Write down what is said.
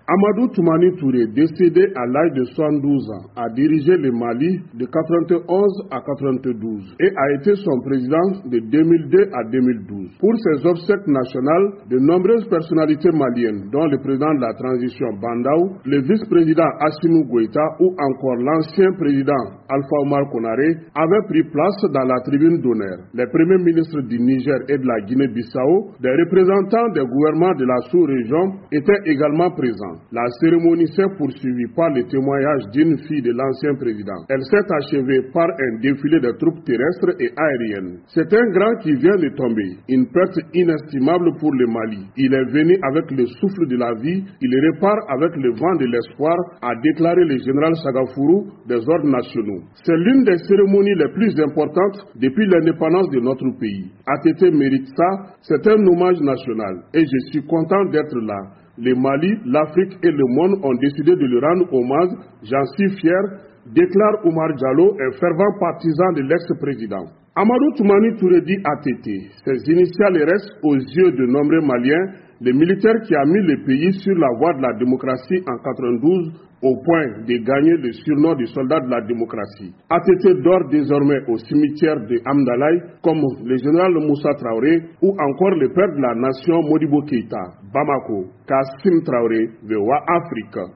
Amadou Toumani Touré, décédé à l'âge de 72 ans, a dirigé le Mali de 91 à 92 et a été son président de 2002 à 2012. Pour ses obsèques nationales, de nombreuses personnalités maliennes, dont le président de la transition Bandaou, le vice-président Assimi Goïta ou encore l'ancien président Alpha Omar Konaré, avaient pris place dans la tribune d'honneur. Les premiers ministres du Niger et de la Guinée-Bissau, des représentants des gouvernements de la sous-région étaient également présents. La cérémonie s'est poursuivie par le témoignage d'une fille de l'ancien président. Elle s'est achevée par un défilé de troupes terrestres et aériennes. C'est un grand qui vient de tomber, une perte inestimable pour le Mali. Il est venu avec le souffle de la vie, il repart avec le vent de l'espoir, a déclaré le général Sagafourou des ordres nationaux. C'est l'une des cérémonies les plus importantes depuis l'indépendance de notre pays. ATT mérite ça, c'est un hommage national et je suis content d'être là. Le Mali, l'Afrique et le monde ont décidé de lui rendre hommage. J'en suis fier, déclare Oumar Diallo, un fervent partisan de l'ex-président. Amadou Toumani Touré dit ATT. Ses initiales restent aux yeux de nombreux Maliens, le militaire qui a mis le pays sur la voie de la démocratie en 92 au point de gagner le surnom de soldat de la démocratie. ATT dort désormais au cimetière de Amdalaï comme le général Moussa Traoré ou encore le père de la nation Modibo Keïta, Bamako, Kassim Traoré, VOA Afrique.